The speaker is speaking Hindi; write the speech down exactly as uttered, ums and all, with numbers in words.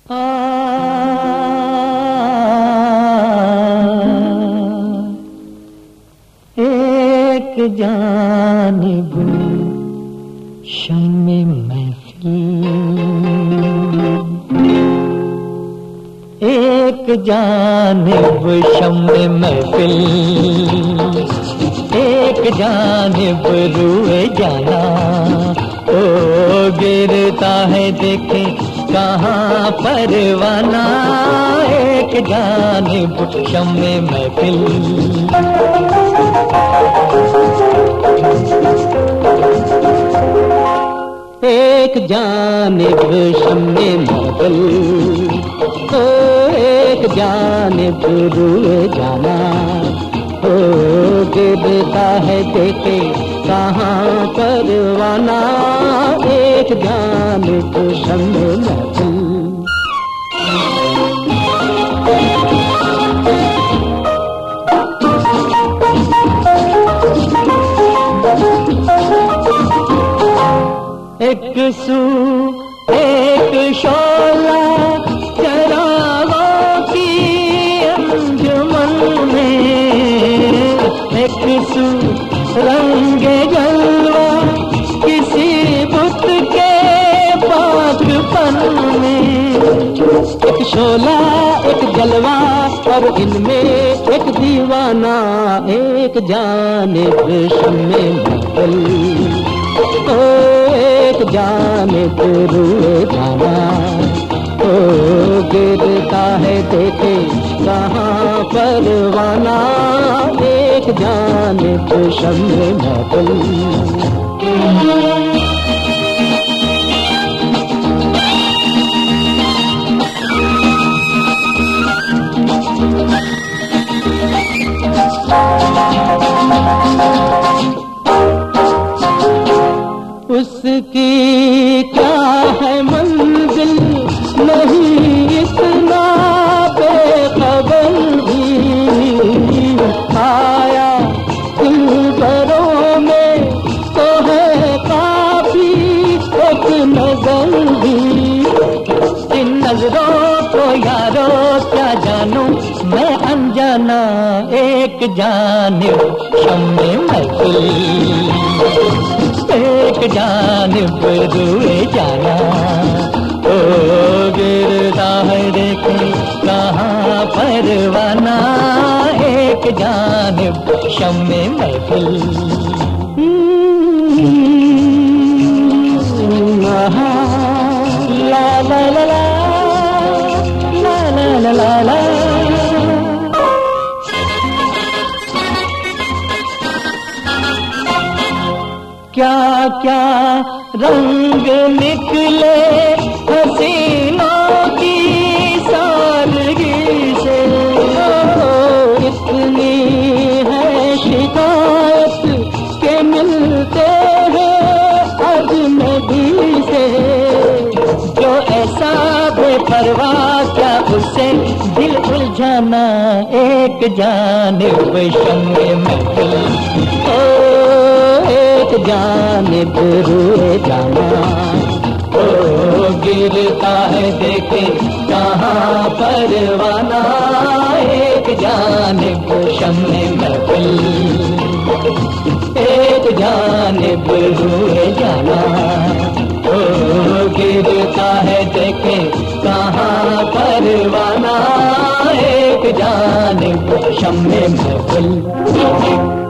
आ, एक जानिब शम्मे महफिल, एक जानिब शम्मे महफिल, एक जानिब रूए जाना। ओ गिरता है देखे कहाँ परवाना, एक जानिब शम्मे महफिल। एक जानिब शम्मे महफिल, ओ एक जानिब रूए जाना। ओ गिरता है देखे कहाँ परवाना, एक जानिब शम्मे महफिल। एक सू एक शोला चरागों की अंजुमन में, एक सू रंगे जलवा किसी बुत के पाकपन में। एक शोला एक जलवा और इनमें एक दीवाना, एक जानिब शम्मे महफिल। ओ एक जानिब रूए जाना। ओ गिरता है देखे कहाँ परवाना, एक जानिब शम्मे महफिल। उसकी क्या है मंजिल नहीं इतना बेखबर भी, आया दिलबरों में तो है काफी एक नजर भी। इन नजरों को यारो क्या जानूं मैं अनजाना, एक जानिब शम्मे महफिल, एक जानिब रूए जाना। ओ गिरता है देखे कहाँ परवाना, एक जानिब शम्मे महफिल। ला ला ला ला ला ला ला ला। क्या क्या रंग निकले हसीनों की सादगी से, इतनी है शिकायत के मिलते हैं अजनबी से। जो ऐसा बेपरवाह क्या उससे दिल उलझाना, एक जानिब शम्मे महफिल। एक जानिब रूए जाना। ओ गिरता है देखे कहाँ परवाना, एक जानिब शम्मे महफिल, एक जानिब रूए जाना। ओ गिरता है देखे कहाँ परवाना, एक जानिब शम्मे महफिल।